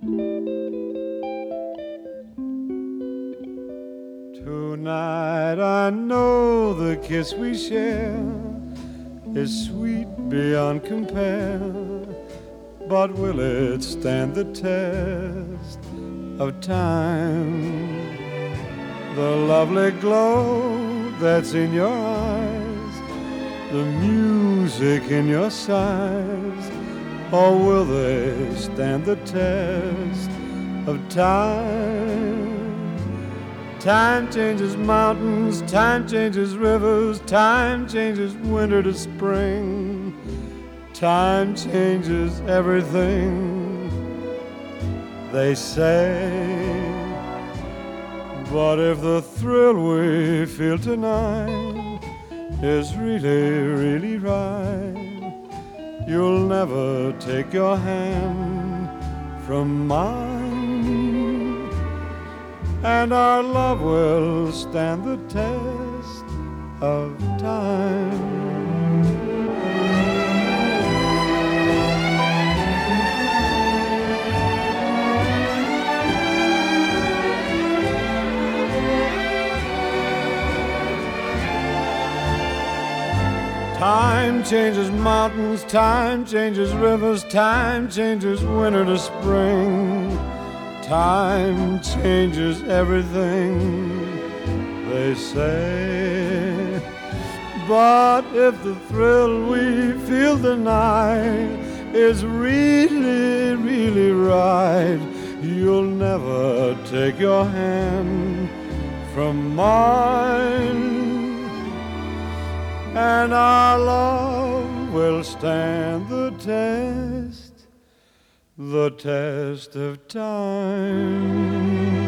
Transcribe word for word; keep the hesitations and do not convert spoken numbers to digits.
Tonight I know the kiss we share is sweet beyond compare, but will it stand the test of time? The lovely glow that's in your eyes, the music in your sighs, or will they stand the test of time? Time changes mountains, time changes rivers, time changes winter to spring, time changes everything, they say. But if the thrill we feel tonight is really, really right, you'll never take your hand from mine, and our love will stand the test of time. Time changes mountains, time changes rivers, time changes winter to spring, time changes everything, they say. But if the thrill we feel tonight is really, really right, you'll never take your hand from mine, and our love will stand the test, the test of time.